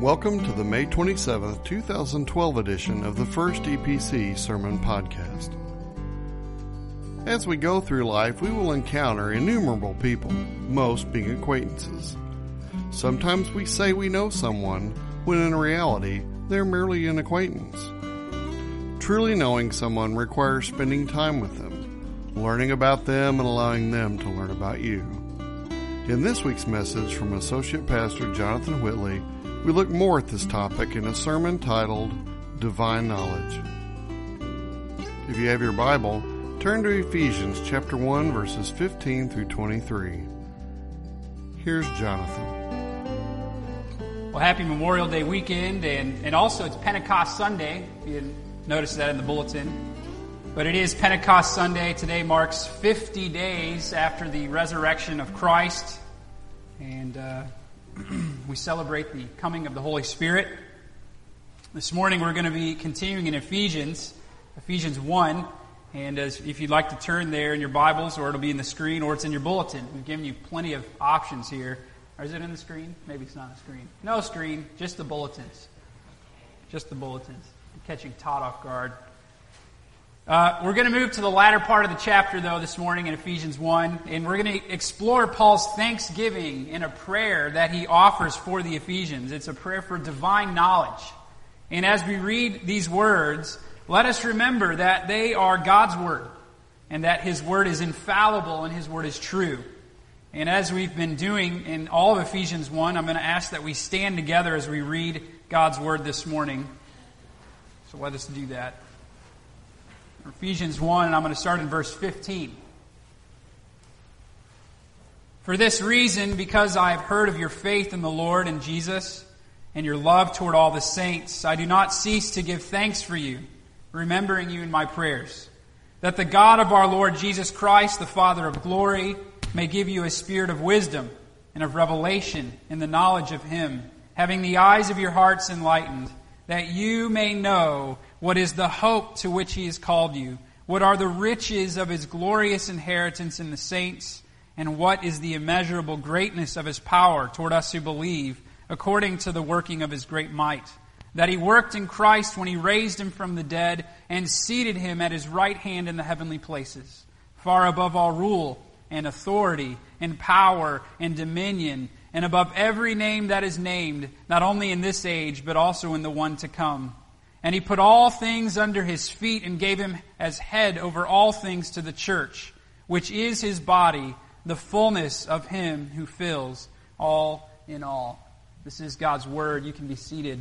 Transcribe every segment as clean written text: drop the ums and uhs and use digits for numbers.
Welcome to the May 27th, 2012 edition of the First EPC Sermon Podcast. As we go through life, we will encounter innumerable people, most being acquaintances. Sometimes we say we know someone, when in reality, they're merely an acquaintance. Truly knowing someone requires spending time with them, learning about them, and allowing them to learn about you. In this week's message from Associate Pastor Jonathan Whitley, we look more at this topic in a sermon titled, Divine Knowledge. If you have your Bible, turn to Ephesians chapter 1, verses 15 through 23. Here's Jonathan. Well, happy Memorial Day weekend, and also it's Pentecost Sunday, if you didn't notice that in the bulletin. But it is Pentecost Sunday. Today marks 50 days after the resurrection of Christ, and we celebrate the coming of the Holy Spirit. This morning we're going to be continuing in Ephesians 1, and if you'd like to turn there in your Bibles, or it'll be in the screen, or it's in your bulletin. We've given you plenty of options here. Or is it in the screen? Maybe it's not a screen. No screen, just the bulletins. Just the bulletins. I'm catching Todd off guard. We're going to move to the latter part of the chapter, though, this morning in Ephesians 1, and we're going to explore Paul's thanksgiving in a prayer that he offers for the Ephesians. It's a prayer for divine knowledge. And as we read these words, let us remember that they are God's Word, and that His Word is infallible and His Word is true. And as we've been doing in all of Ephesians 1, I'm going to ask that we stand together as we read God's Word this morning. So let us do that. Ephesians 1, and I'm going to start in verse 15. For this reason, because I have heard of your faith in the Lord and Jesus, and your love toward all the saints, I do not cease to give thanks for you, remembering you in my prayers, that the God of our Lord Jesus Christ, the Father of glory, may give you a spirit of wisdom and of revelation in the knowledge of Him, having the eyes of your hearts enlightened, that you may know what is the hope to which He has called you, what are the riches of His glorious inheritance in the saints, and what is the immeasurable greatness of His power toward us who believe, according to the working of His great might, that He worked in Christ when He raised Him from the dead and seated Him at His right hand in the heavenly places, far above all rule and authority and power and dominion, and above every name that is named, not only in this age, but also in the one to come. And He put all things under His feet and gave Him as head over all things to the church, which is His body, the fullness of Him who fills all in all. This is God's Word. You can be seated.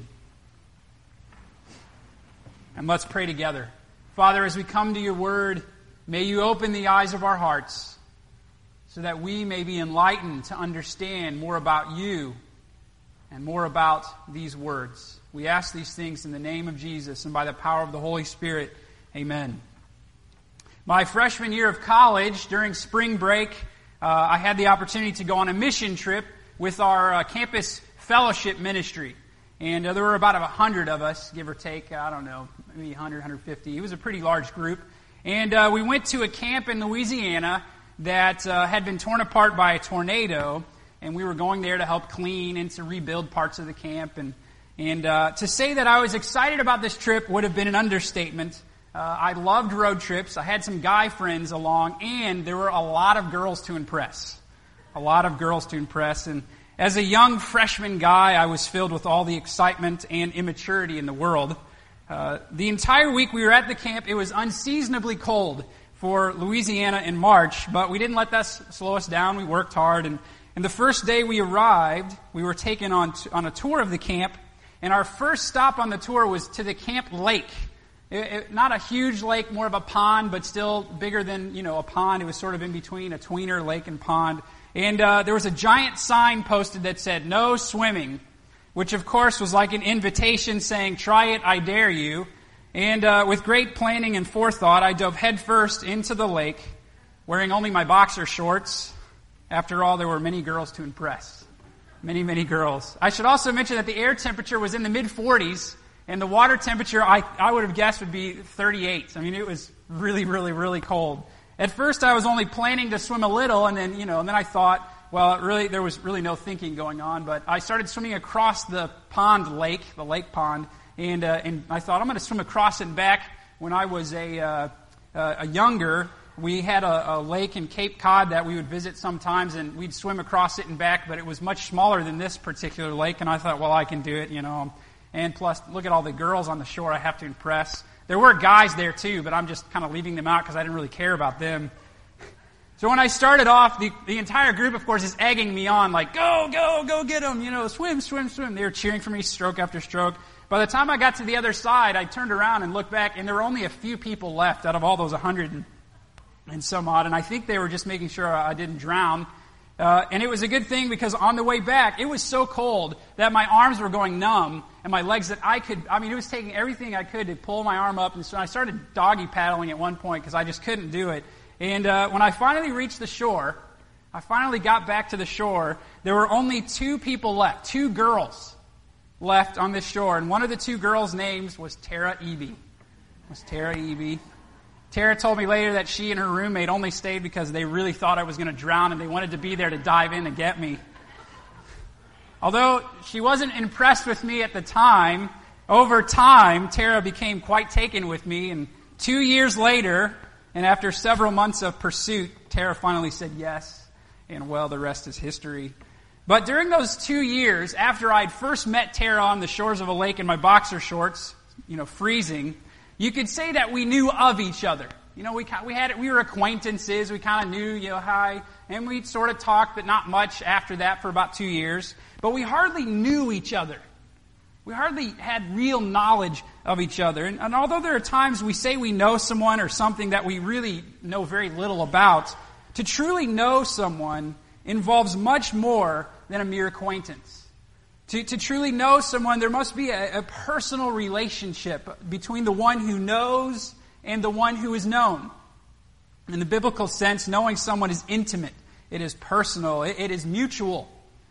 And let's pray together. Father, as we come to your Word, may you open the eyes of our hearts so that we may be enlightened to understand more about you and more about these words. We ask these things in the name of Jesus and by the power of the Holy Spirit. Amen. My freshman year of college, during spring break, I had the opportunity to go on a mission trip with our campus fellowship ministry. And there were about 100 of us, give or take, I don't know, maybe 100, 150. It was a pretty large group. And we went to a camp in Louisiana that had been torn apart by a tornado, and we were going there to help clean and to rebuild parts of the camp. And to say that I was excited about this trip would have been an understatement. I loved road trips. I had some guy friends along, and there were a lot of girls to impress. A lot of girls to impress. And as a young freshman guy, I was filled with all the excitement and immaturity in the world. The entire week we were at the camp, it was unseasonably cold for Louisiana in March, but we didn't let that slow us down. We worked hard, and the first day we arrived, we were taken on a tour of the camp, and our first stop on the tour was to the camp lake. Not a huge lake, more of a pond, but still bigger than, a pond. It was sort of in between a tweener lake and pond. And there was a giant sign posted that said, "No swimming," which of course was like an invitation saying, "Try it, I dare you." And with great planning and forethought, I dove headfirst into the lake, wearing only my boxer shorts. After all, there were many girls to impress. Many, many girls. I should also mention that the air temperature was in the mid-40s, and the water temperature, I would have guessed, would be 38. I mean, it was really, really, really cold. At first, I was only planning to swim a little, and then I thought, there was really no thinking going on, but I started swimming across the lake pond, and I thought I'm going to swim across it and back. When I was a younger, we had a lake in Cape Cod that we would visit sometimes, and we'd swim across it and back, but it was much smaller than this particular lake, and I thought, well, I can do it, And plus, look at all the girls on the shore I have to impress. There were guys there too, but I'm just kind of leaving them out because I didn't really care about them. So when I started off, the entire group, of course, is egging me on, like, go get them, swim. They were cheering for me stroke after stroke. By the time I got to the other side, I turned around and looked back, and there were only a few people left out of all those 100 and some odd, and I think they were just making sure I didn't drown. And it was a good thing because on the way back, it was so cold that my arms were going numb, and my legs that it was taking everything I could to pull my arm up, and so I started doggy paddling at one point because I just couldn't do it. And when I finally reached the shore, I finally got back to the shore, there were only 2 people left, 2 girls left on this shore, and one of the 2 girls' names was Tara Eby. Tara told me later that she and her roommate only stayed because they really thought I was going to drown and they wanted to be there to dive in and get me. Although she wasn't impressed with me at the time, over time, Tara became quite taken with me, and 2 years later, and after several months of pursuit, Tara finally said yes, and well, the rest is history. But during those 2 years, after I'd first met Tara on the shores of a lake in my boxer shorts, freezing, you could say that we knew of each other. We were acquaintances, we kind of knew, hi, and we sort of talked, but not much after that for about 2 years. But we hardly knew each other. We hardly had real knowledge of each other. And although there are times we say we know someone or something that we really know very little about, to truly know someone involves much more than a mere acquaintance. To truly know someone, there must be a personal relationship between the one who knows and the one who is known. In the biblical sense, knowing someone is intimate. It is personal. It is mutual.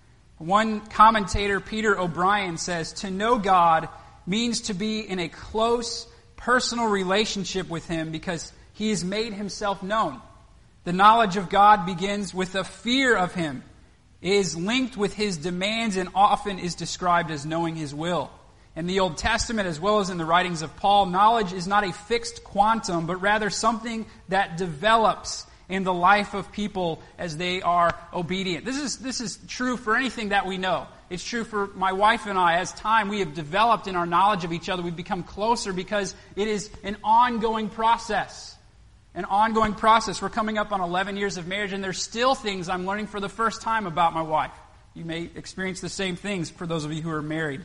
One commentator, Peter O'Brien, says, to know God means to be in a close, personal relationship with Him because He has made Himself known. The knowledge of God begins with a fear of Him, is linked with His demands, and often is described as knowing His will. In the Old Testament, as well as in the writings of Paul, knowledge is not a fixed quantum, but rather something that develops in the life of people as they are obedient. This is true for anything that we know. It's true for my wife and I. As time we have developed in our knowledge of each other, we've become closer because it is an ongoing process. An ongoing process. We're coming up on 11 years of marriage, and there's still things I'm learning for the first time about my wife. You may experience the same things for those of you who are married.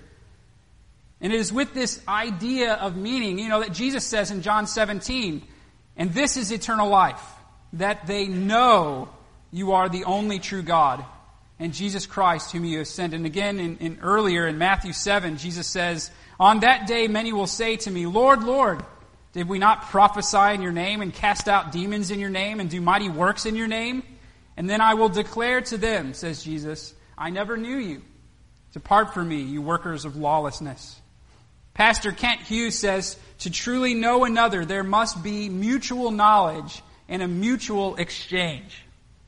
And it is with this idea of meaning, that Jesus says in John 17, and this is eternal life, that they know you are the only true God, and Jesus Christ whom you have sent. And again, earlier in Matthew 7, Jesus says, on that day many will say to me, Lord, Lord, did we not prophesy in your name and cast out demons in your name and do mighty works in your name? And then I will declare to them, says Jesus, I never knew you. Depart from me, you workers of lawlessness. Pastor Kent Hughes says, to truly know another, there must be mutual knowledge and a mutual exchange.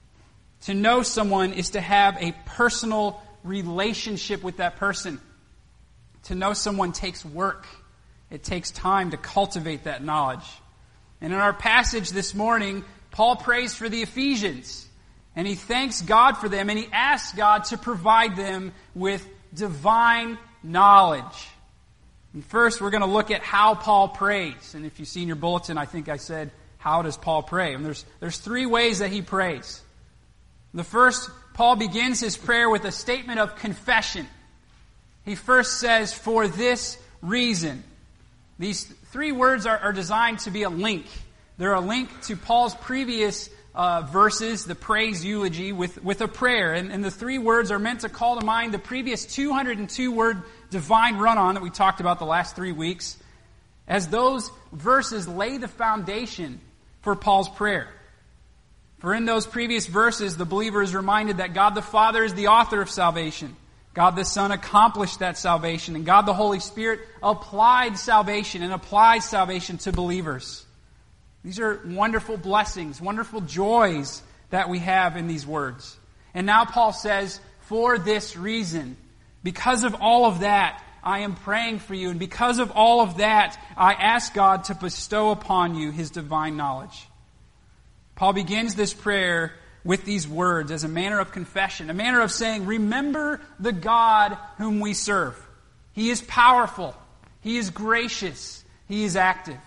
To know someone is to have a personal relationship with that person. To know someone takes work. It takes time to cultivate that knowledge. And in our passage this morning, Paul prays for the Ephesians. And he thanks God for them, and he asks God to provide them with divine knowledge. And first, we're going to look at how Paul prays. And if you see in your bulletin, I think I said, how does Paul pray? And there's 3 ways that he prays. The first, Paul begins his prayer with a statement of confession. He first says, for this reason. These 3 words are designed to be a link. They're a link to Paul's previous verses, the praise eulogy, with a prayer. And the 3 words are meant to call to mind the previous 202-word divine run-on that we talked about the last 3 weeks, as those verses lay the foundation for Paul's prayer. For in those previous verses, the believer is reminded that God the Father is the author of salvation. God the Son accomplished that salvation, and God the Holy Spirit applied salvation and applies salvation to believers. These are wonderful blessings, wonderful joys that we have in these words. And now Paul says, for this reason, because of all of that, I am praying for you. And because of all of that, I ask God to bestow upon you His divine knowledge. Paul begins this prayer with these words as a manner of confession, a manner of saying, remember the God whom we serve. He is powerful. He is gracious. He is active.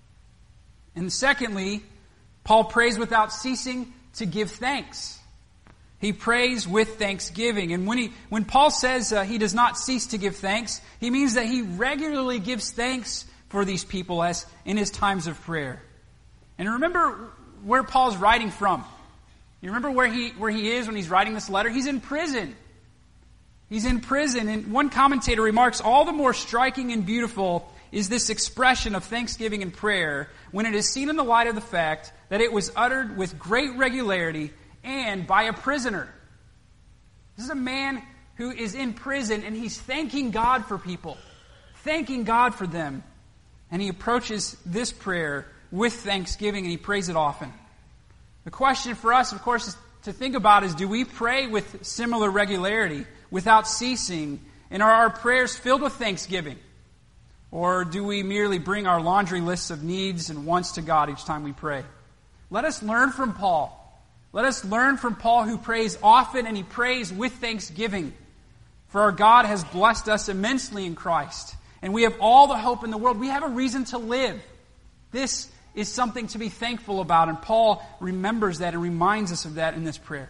And secondly, Paul prays without ceasing to give thanks. He prays with thanksgiving. And when Paul says he does not cease to give thanks, he means that he regularly gives thanks for these people as in his times of prayer. And remember where Paul's writing from. You remember where he is when he's writing this letter? He's in prison. He's in prison. And one commentator remarks, all the more striking and beautiful is this expression of thanksgiving and prayer when it is seen in the light of the fact that it was uttered with great regularity and by a prisoner. This is a man who is in prison and he's thanking God for people, thanking God for them. And he approaches this prayer with thanksgiving and he prays it often. The question for us, of course, is to think about is, do we pray with similar regularity, without ceasing, and are our prayers filled with thanksgiving? Or do we merely bring our laundry lists of needs and wants to God each time we pray? Let us learn from Paul. Let us learn from Paul, who prays often and he prays with thanksgiving. For our God has blessed us immensely in Christ. And we have all the hope in the world. We have a reason to live. This is something to be thankful about. And Paul remembers that and reminds us of that in this prayer.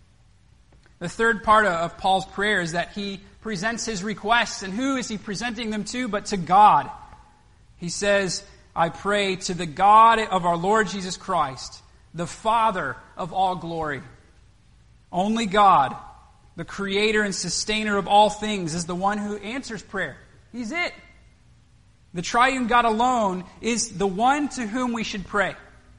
The third part of Paul's prayer is that he presents his requests. And who is he presenting them to but to God? He says, I pray to the God of our Lord Jesus Christ, the Father of all glory. Only God, the creator and sustainer of all things, is the one who answers prayer. He's it. The triune God alone is the one to whom we should pray.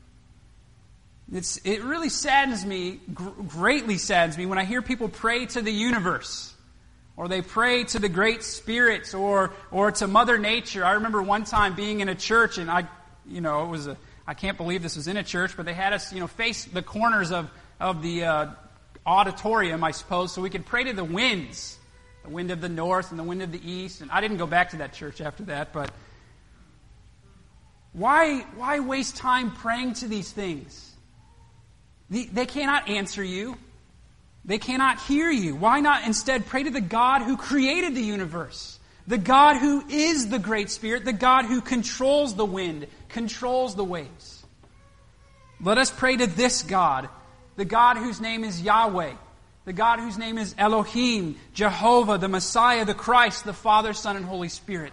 It really saddens me, greatly saddens me, when I hear people pray to the universe, or they pray to the great spirits, or to Mother Nature. I remember one time being in a church, and I can't believe this was in a church, but they had us, face the corners of the auditorium, I suppose, so we could pray to the winds. The wind of the north and the wind of the east. And I didn't go back to that church after that, but why waste time praying to these things? They cannot answer you. They cannot hear you. Why not instead pray to the God who created the universe? The God who is the Great Spirit, the God who controls the wind, controls the waves. Let us pray to this God, the God whose name is Yahweh, the God whose name is Elohim, Jehovah, the Messiah, the Christ, the Father, Son, and Holy Spirit.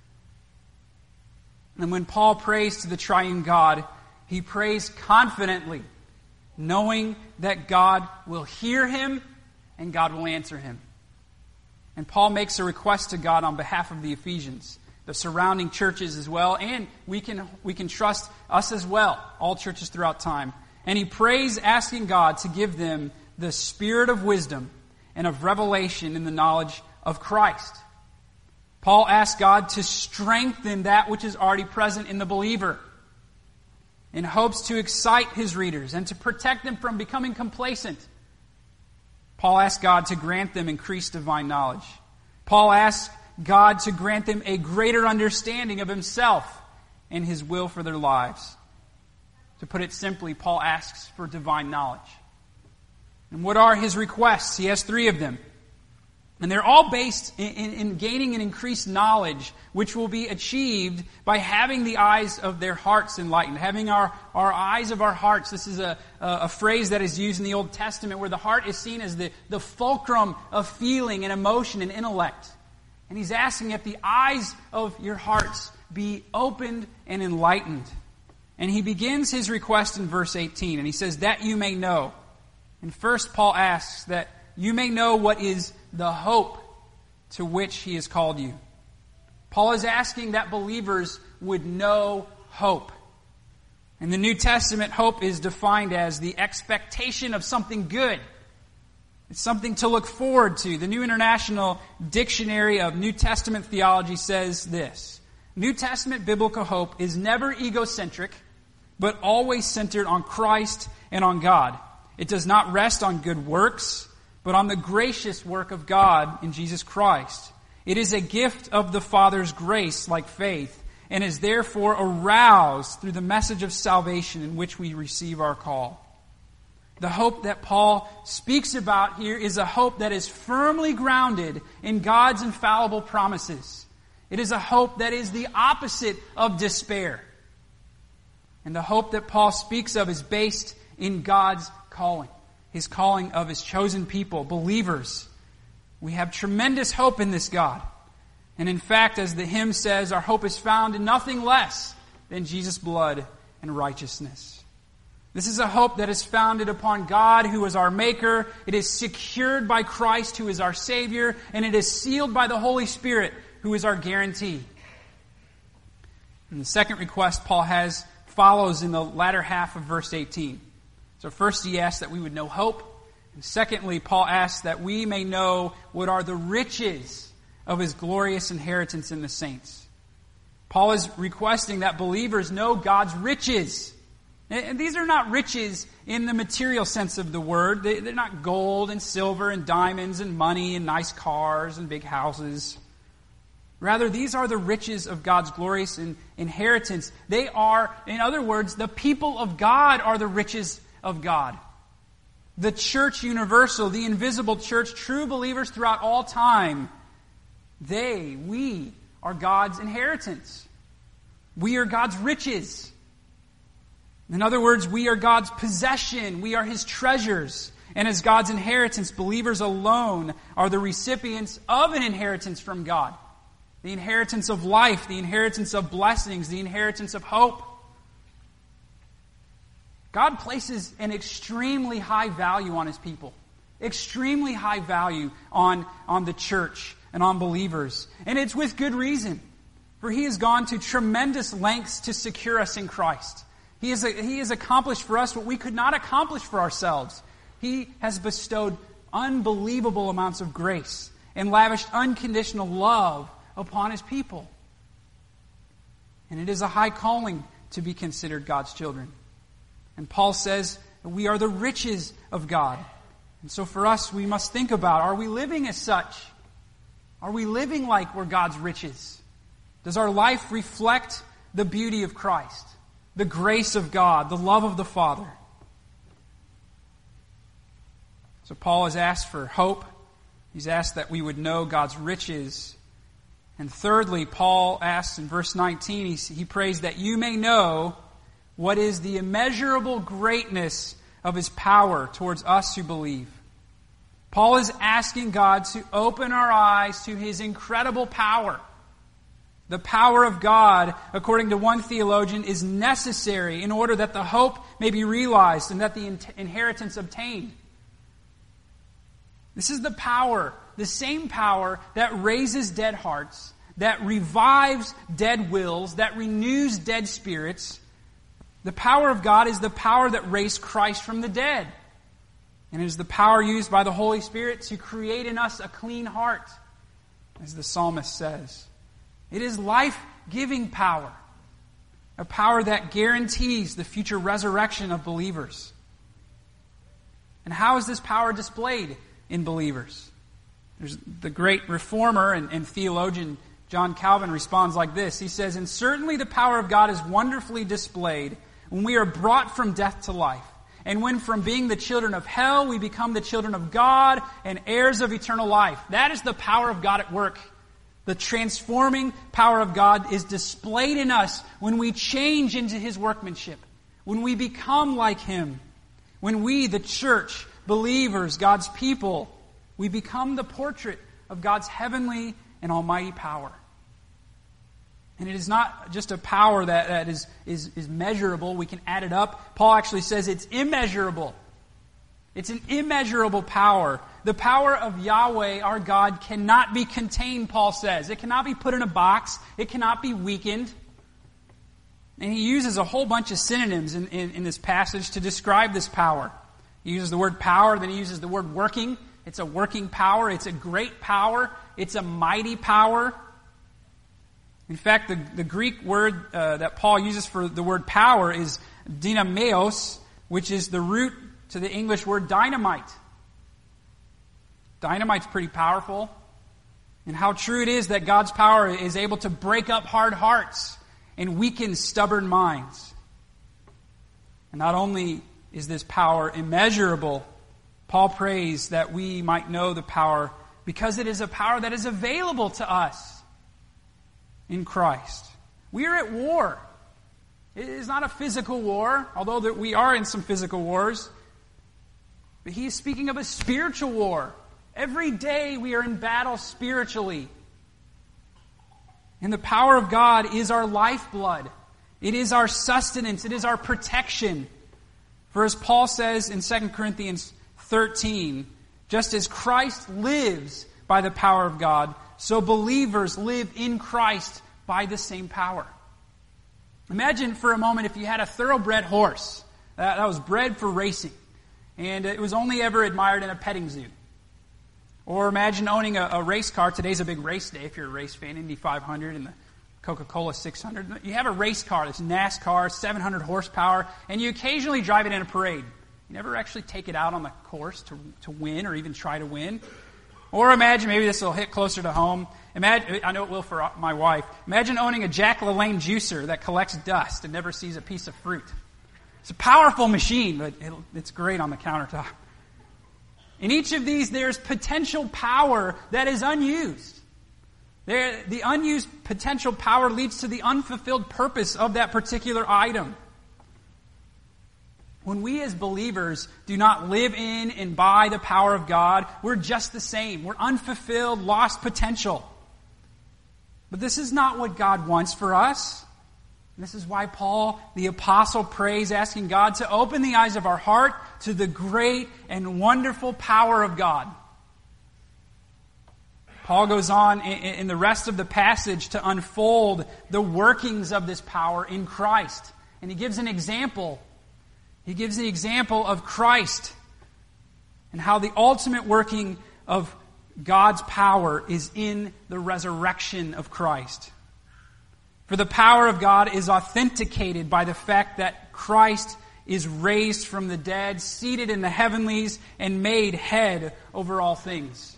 And when Paul prays to the triune God, he prays confidently, knowing that God will hear him and God will answer him. And Paul makes a request to God on behalf of the Ephesians, the surrounding churches as well, and we can trust us as well, all churches throughout time. And he prays asking God to give them the spirit of wisdom and of revelation in the knowledge of Christ. Paul asks God to strengthen that which is already present in the believer, in hopes to excite his readers and to protect them from becoming complacent. Paul asks God to grant them increased divine knowledge. Paul asks God to grant them a greater understanding of himself and his will for their lives. To put it simply, Paul asks for divine knowledge. And what are his requests? He has 3 of them. And they're all based in gaining an increased knowledge, which will be achieved by having the eyes of their hearts enlightened, having our eyes of our hearts. This is a phrase that is used in the Old Testament where the heart is seen as the fulcrum of feeling and emotion and intellect. And he's asking that the eyes of your hearts be opened and enlightened. And he begins his request in verse 18, and he says, that you may know. And first Paul asks that you may know what is the hope to which he has called you. Paul is asking that believers would know hope. In the New Testament, hope is defined as the expectation of something good. It's something to look forward to. The New International Dictionary of New Testament Theology says this: New Testament biblical hope is never egocentric, but always centered on Christ and on God. It does not rest on good works, but on the gracious work of God in Jesus Christ. It is a gift of the Father's grace, like faith, and is therefore aroused through the message of salvation in which we receive our call. The hope that Paul speaks about here is a hope that is firmly grounded in God's infallible promises. It is a hope that is the opposite of despair. And the hope that Paul speaks of is based in God's calling, His calling of His chosen people, believers. We have tremendous hope in this God. And in fact, as the hymn says, our hope is found in nothing less than Jesus' blood and righteousness. This is a hope that is founded upon God, who is our Maker. It is secured by Christ, who is our Savior. And it is sealed by the Holy Spirit, who is our guarantee. And the second request Paul has follows in the latter half of verse 18. So first he asks that we would know hope. And secondly, Paul asks that we may know what are the riches of His glorious inheritance in the saints. Paul is requesting that believers know God's riches. And these are not riches in the material sense of the word. They're not gold and silver and diamonds and money and nice cars and big houses. Rather, these are the riches of God's glorious inheritance. They are, in other words, the people of God are the riches of God. The church universal, the invisible church, true believers throughout all time, we are God's inheritance. We are God's riches. In other words, we are God's possession. We are His treasures. And as God's inheritance, believers alone are the recipients of an inheritance from God. The inheritance of life, the inheritance of blessings, the inheritance of hope. God places an extremely high value on His people. Extremely high value on the church and on believers. And it's with good reason. For He has gone to tremendous lengths to secure us in Christ. He has accomplished for us what we could not accomplish for ourselves. He has bestowed unbelievable amounts of grace and lavished unconditional love upon His people. And it is a high calling to be considered God's children. And Paul says that we are the riches of God. And so for us, we must think about, are we living as such? Are we living like we're God's riches? Does our life reflect the beauty of Christ? The grace of God, the love of the Father. So Paul has asked for hope. He's asked that we would know God's riches. And thirdly, Paul asks in verse 19, he prays that you may know what is the immeasurable greatness of His power towards us who believe. Paul is asking God to open our eyes to His incredible power. The power of God, according to one theologian, is necessary in order that the hope may be realized and that the inheritance obtained. This is the power, the same power that raises dead hearts, that revives dead wills, that renews dead spirits. The power of God is the power that raised Christ from the dead. And it is the power used by the Holy Spirit to create in us a clean heart, as the psalmist says. It is life-giving power, a power that guarantees the future resurrection of believers. And how is this power displayed in believers? There's the great reformer and theologian John Calvin responds like this. He says, "And certainly the power of God is wonderfully displayed when we are brought from death to life, and when from being the children of hell we become the children of God and heirs of eternal life." That is the power of God at work. The transforming power of God is displayed in us when we change into His workmanship, when we become like Him, when we, the church, believers, God's people, we become the portrait of God's heavenly and almighty power. And it is not just a power that is measurable. We can add it up. Paul actually says it's immeasurable. It's an immeasurable power. The power of Yahweh, our God, cannot be contained, Paul says. It cannot be put in a box. It cannot be weakened. And he uses a whole bunch of synonyms in this passage to describe this power. He uses the word power, then he uses the word working. It's a working power. It's a great power. It's a mighty power. In fact, the Greek word that Paul uses for the word power is dynameos, which is the root to the English word dynamite. Dynamite's pretty powerful. And how true it is that God's power is able to break up hard hearts and weaken stubborn minds. And not only is this power immeasurable, Paul prays that we might know the power because it is a power that is available to us in Christ. We are at war. It is not a physical war, although that we are in some physical wars. But he is speaking of a spiritual war. Every day we are in battle spiritually. And the power of God is our lifeblood. It is our sustenance. It is our protection. For as Paul says in 2 Corinthians 13, just as Christ lives by the power of God, so believers live in Christ by the same power. Imagine for a moment if you had a thoroughbred horse that was bred for racing, and it was only ever admired in a petting zoo. Or imagine owning a race car. Today's a big race day if you're a race fan, Indy 500 and the Coca-Cola 600. You have a race car that's NASCAR, 700 horsepower, and you occasionally drive it in a parade. You never actually take it out on the course to win or even try to win. Or imagine, maybe this will hit closer to home. Imagine, I know it will for my wife. Imagine owning a Jack LaLanne juicer that collects dust and never sees a piece of fruit. It's a powerful machine, but it's great on the countertop. In each of these, there's potential power that is unused. The unused potential power leads to the unfulfilled purpose of that particular item. When we as believers do not live in and by the power of God, we're just the same. We're unfulfilled, lost potential. But this is not what God wants for us. And this is why Paul, the apostle, prays, asking God to open the eyes of our heart to the great and wonderful power of God. Paul goes on in the rest of the passage to unfold the workings of this power in Christ. And he gives an example. He gives the example of Christ and how the ultimate working of God's power is in the resurrection of Christ. For the power of God is authenticated by the fact that Christ is raised from the dead, seated in the heavenlies, and made head over all things.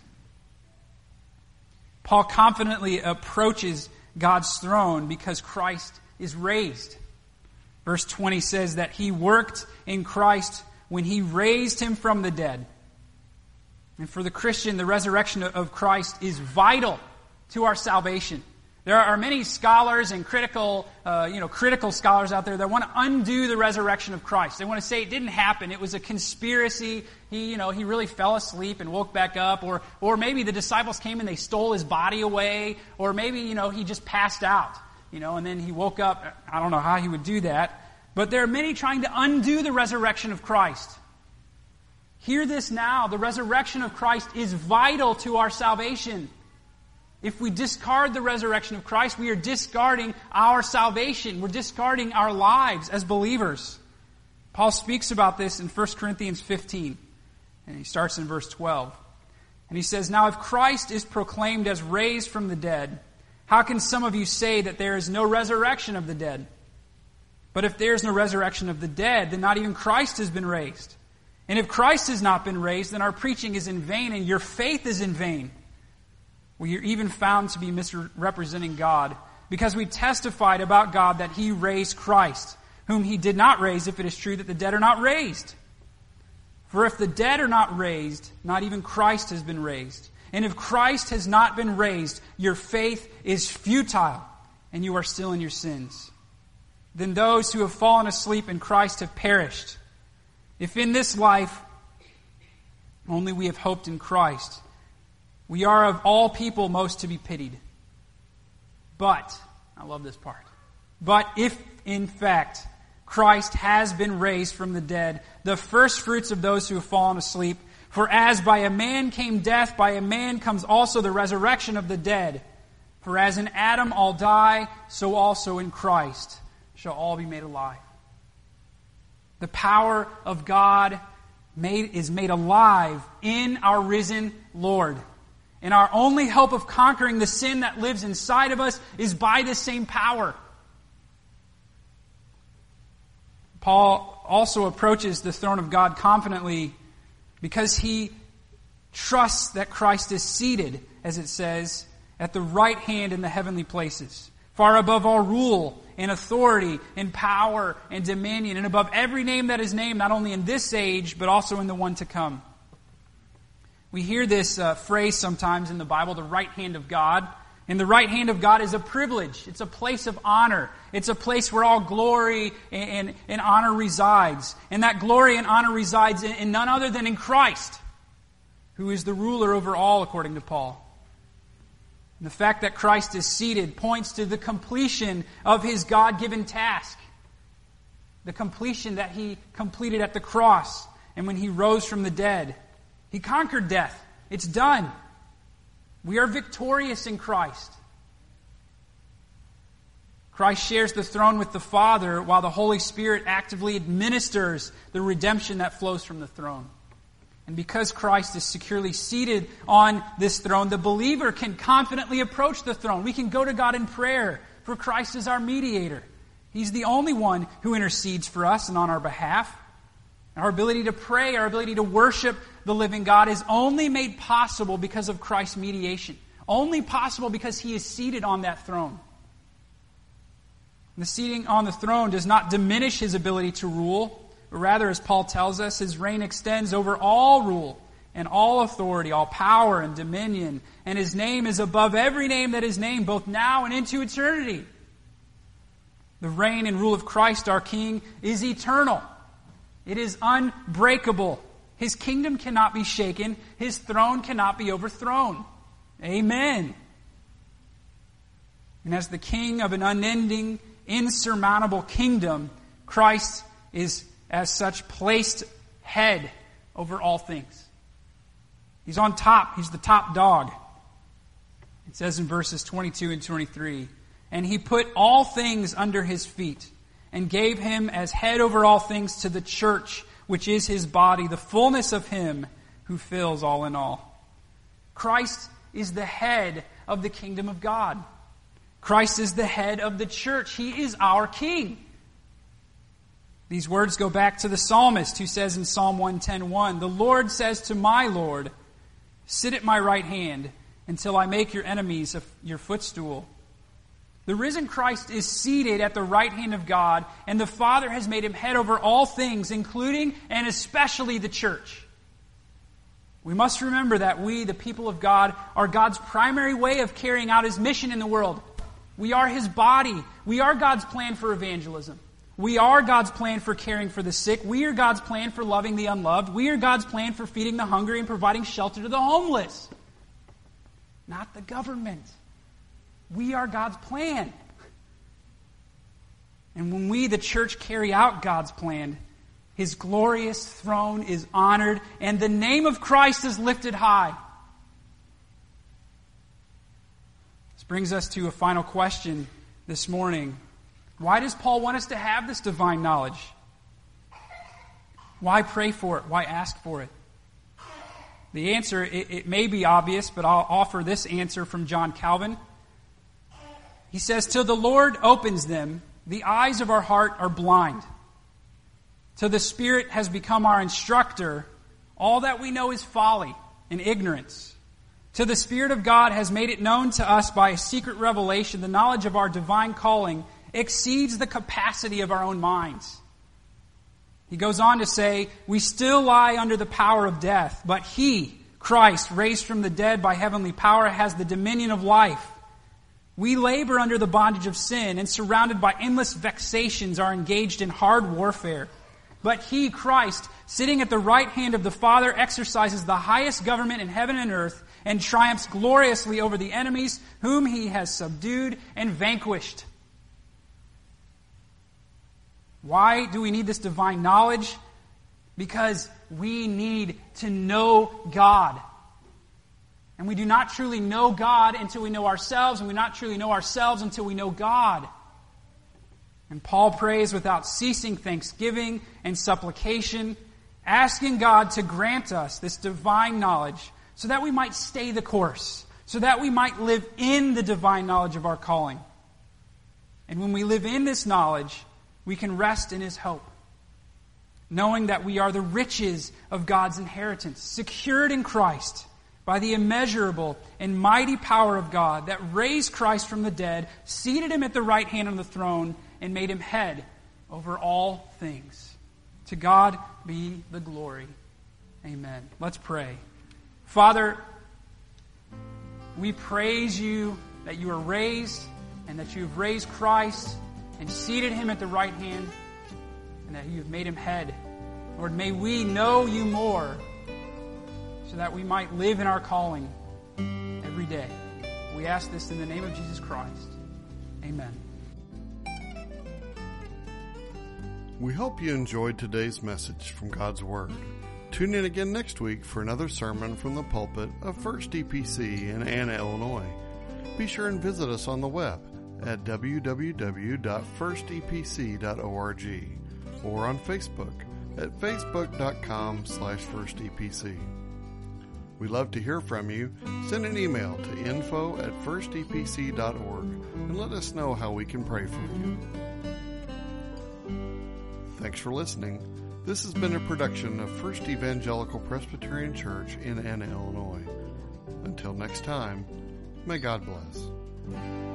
Paul confidently approaches God's throne because Christ is raised. Verse 20 says that he worked in Christ when he raised him from the dead. And for the Christian, the resurrection of Christ is vital to our salvation. There are many scholars and critical scholars out there that want to undo the resurrection of Christ. They want to say it didn't happen. It was a conspiracy. He really fell asleep and woke back up. Or maybe the disciples came and they stole his body away. Or maybe, he just passed out. And then he woke up. I don't know how he would do that. But there are many trying to undo the resurrection of Christ. Hear this now. The resurrection of Christ is vital to our salvation. If we discard the resurrection of Christ, we are discarding our salvation. We're discarding our lives as believers. Paul speaks about this in 1 Corinthians 15. And he starts in verse 12. And he says, "Now if Christ is proclaimed as raised from the dead, how can some of you say that there is no resurrection of the dead? But if there is no resurrection of the dead, then not even Christ has been raised. And if Christ has not been raised, then our preaching is in vain and your faith is in vain. We are even found to be misrepresenting God, because we testified about God that he raised Christ, whom he did not raise, if it is true that the dead are not raised. For if the dead are not raised, not even Christ has been raised. And if Christ has not been raised, your faith is futile, and you are still in your sins. Then those who have fallen asleep in Christ have perished. If in this life only we have hoped in Christ, we are of all people most to be pitied. But," I love this part, "but if in fact Christ has been raised from the dead, the first fruits of those who have fallen asleep, for as by a man came death, by a man comes also the resurrection of the dead. For as in Adam all die, so also in Christ shall all be made alive." The power of God is made alive in our risen Lord. And our only hope of conquering the sin that lives inside of us is by this same power. Paul also approaches the throne of God confidently because he trusts that Christ is seated, as it says, at the right hand in the heavenly places, far above all rule and authority and power and dominion, and above every name that is named, not only in this age, but also in the one to come. We hear this phrase sometimes in the Bible, the right hand of God. And the right hand of God is a privilege. It's a place of honor. It's a place where all glory and honor resides. And that glory and honor resides in none other than in Christ, who is the ruler over all, according to Paul. And the fact that Christ is seated points to the completion of His God-given task. The completion that He completed at the cross and when He rose from the dead. He conquered death. It's done. We are victorious in Christ. Christ shares the throne with the Father while the Holy Spirit actively administers the redemption that flows from the throne. And because Christ is securely seated on this throne, the believer can confidently approach the throne. We can go to God in prayer, for Christ is our mediator. He's the only one who intercedes for us and on our behalf. Our ability to pray, our ability to worship the living God is only made possible because of Christ's mediation. Only possible because He is seated on that throne. The seating on the throne does not diminish His ability to rule, but rather, as Paul tells us, His reign extends over all rule and all authority, all power and dominion, and His name is above every name that is named, both now and into eternity. The reign and rule of Christ, our King, is eternal. It is unbreakable. His kingdom cannot be shaken. His throne cannot be overthrown. Amen. And as the King of an unending, insurmountable kingdom, Christ is as such placed head over all things. He's on top. He's the top dog. It says in verses 22 and 23, "And He put all things under His feet, and gave Him as head over all things to the church, which is His body, the fullness of Him who fills all in all." Christ is the head of the kingdom of God. Christ is the head of the church. He is our King. These words go back to the psalmist who says in Psalm 110:1, "The Lord says to my Lord, sit at my right hand until I make your enemies your footstool." The risen Christ is seated at the right hand of God, and the Father has made Him head over all things, including and especially the church. We must remember that we, the people of God, are God's primary way of carrying out His mission in the world. We are His body. We are God's plan for evangelism. We are God's plan for caring for the sick. We are God's plan for loving the unloved. We are God's plan for feeding the hungry and providing shelter to the homeless. Not the government. We are God's plan. And when we, the church, carry out God's plan, His glorious throne is honored and the name of Christ is lifted high. This brings us to a final question this morning. Why does Paul want us to have this divine knowledge? Why pray for it? Why ask for it? The answer, it may be obvious, but I'll offer this answer from John Calvin. He says, "Till the Lord opens them, the eyes of our heart are blind. Till the Spirit has become our instructor, all that we know is folly and ignorance. Till the Spirit of God has made it known to us by a secret revelation, the knowledge of our divine calling exceeds the capacity of our own minds." He goes on to say, "We still lie under the power of death, but He, Christ, raised from the dead by heavenly power, has the dominion of life. We labor under the bondage of sin, and surrounded by endless vexations are engaged in hard warfare. But He, Christ, sitting at the right hand of the Father, exercises the highest government in heaven and earth, and triumphs gloriously over the enemies whom He has subdued and vanquished." Why do we need this divine knowledge? Because we need to know God. And we do not truly know God until we know ourselves, and we do not truly know ourselves until we know God. And Paul prays without ceasing thanksgiving and supplication, asking God to grant us this divine knowledge so that we might stay the course, so that we might live in the divine knowledge of our calling. And when we live in this knowledge, we can rest in His hope. knowing that we are the riches of God's inheritance, secured in Christ by the immeasurable and mighty power of God that raised Christ from the dead, seated him at the right hand of the throne, and made him head over all things. To God be the glory. Amen. Let's pray. Father, we praise you that you are raised and that you have raised Christ and seated him at the right hand and that you have made him head. Lord, may we know you more so that we might live in our calling every day. We ask this in the name of Jesus Christ. Amen. We hope you enjoyed today's message from God's Word. Tune in again next week for another sermon from the pulpit of First EPC in Anna, Illinois. Be sure and visit us on the web at www.firstepc.org or on Facebook at facebook.com/firstepc. We love to hear from you. Send an email to info@firstepc.org and let us know how we can pray for you. Thanks for listening. This has been a production of First Evangelical Presbyterian Church in Anna, Illinois. Until next time, may God bless.